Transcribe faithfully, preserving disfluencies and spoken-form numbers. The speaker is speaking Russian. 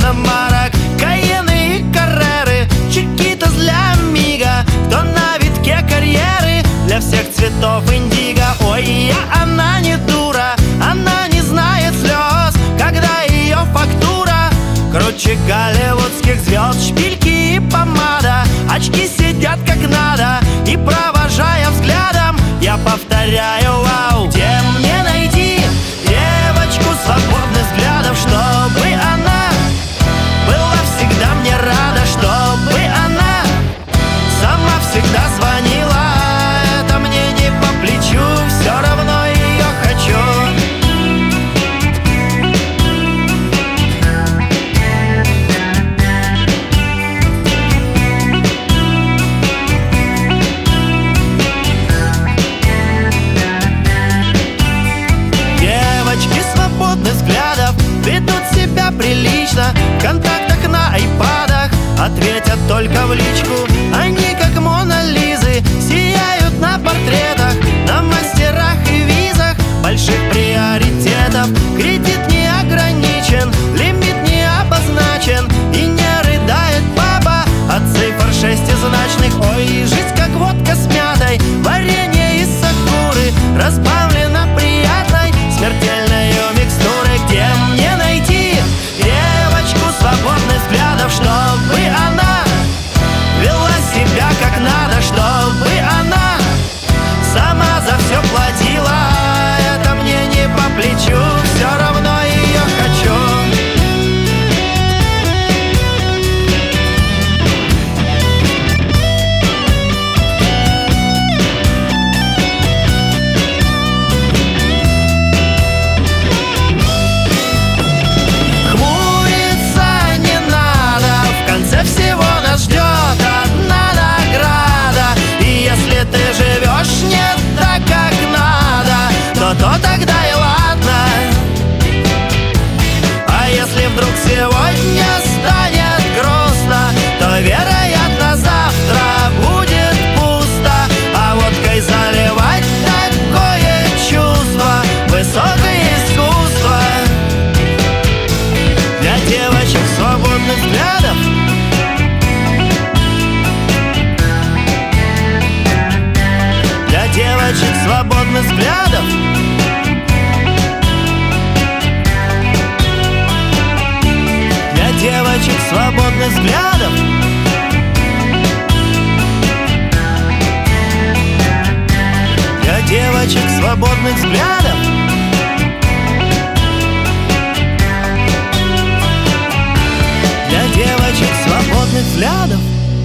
иномарок, Каены и Карреры, Чикитас для Мига. Кто на витке карьеры, для всех цветов индиго. Ой, я, она не дура, она не знает слез, когда ее фактура круче голливудских звезд. Шпильки и помада, очки сидят как надо, и провожая взглядом, я повторяю: вау. Где мне найти девочку свободных взглядов, чтобы она была всегда мне рада, чтобы она сама всегда звонила? Это мне не по плечу, все равно ее хочу. Девочки свободных взглядов ведут себя прилично, в контактах на айпадах ответят только в личку. Они как Мона Лизы сияют на портретах, на мастерах и визах больших приоритетов. Кредит не ограничен, лимит не обозначен, и не рыдает папа от цифр шестизначных. Ой, жизнь как водка с мятой, варенье из сакуры, разбавлено приятной смертельной микстурой. Где мне найти девочку свободных взглядов, чтобы она вела себя как надо, чтобы она сама за все платила? Это мне не по плечу, все равно ее хочу. Всего нас ждет одна награда, и если ты живешь не так, как надо, то то тогда и ладно. А если вдруг сегодня станет грустно, то, вероятно, завтра будет пусто. А водкой заливать такое чувство — высокое искусство. Для девочек свободных взглядов девочек свободных взглядов Для девочек свободных взглядов Для девочек свободных взглядов Для девочек свободных взглядов